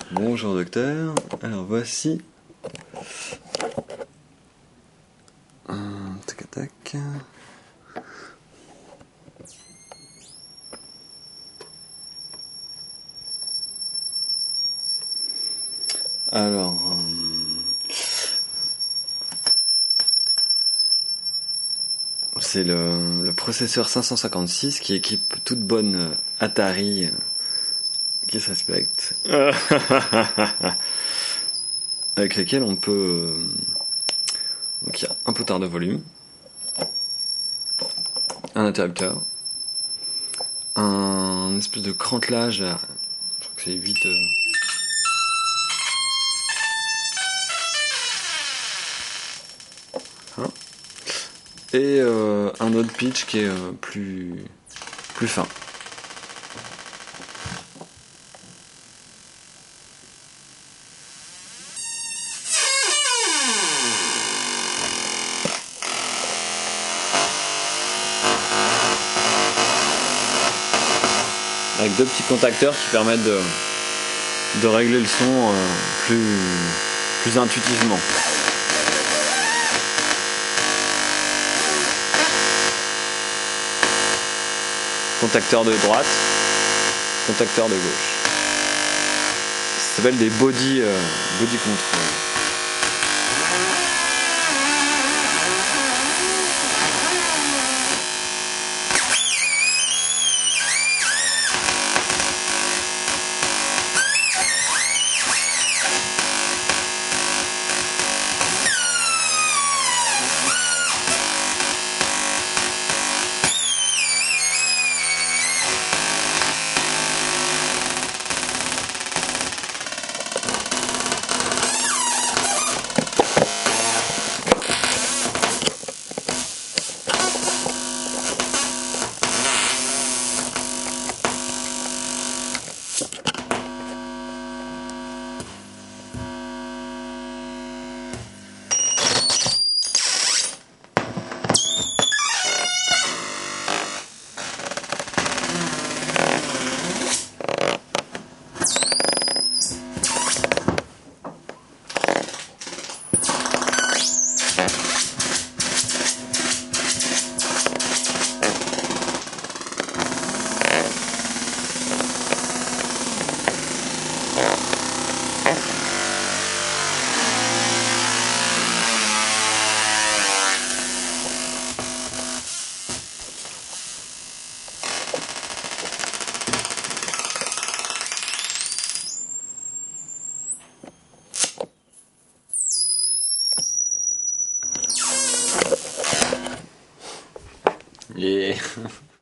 Bonjour docteur, alors voici un tac. Alors c'est le processeur 556 qui équipe toute bonne Atari qui se respecte avec lesquels on peut donc il y a un potard de volume, un interrupteur, un espèce de crantelage, je crois que c'est 8 et un autre pitch qui est plus fin. Avec deux petits contacteurs qui permettent de régler le son plus intuitivement. Contacteur de droite, contacteur de gauche. Ça s'appelle des body control. Yeah.